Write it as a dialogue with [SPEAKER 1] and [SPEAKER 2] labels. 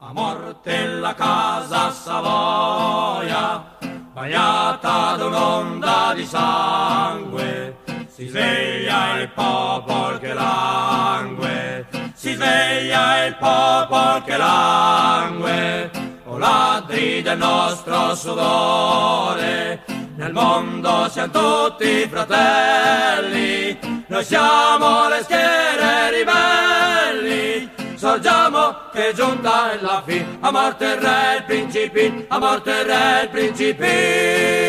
[SPEAKER 1] A morte la casa Savoia, bagnata da un'onda di sangue, si sveglia il popolo che langue, si sveglia il popolo che langue, o ladri del nostro sudore, nel mondo siamo tutti fratelli, noi siamo le schiere ribelli, sorgiamo che giunta è la fine, a morte il re il principin, a morte il re il principin.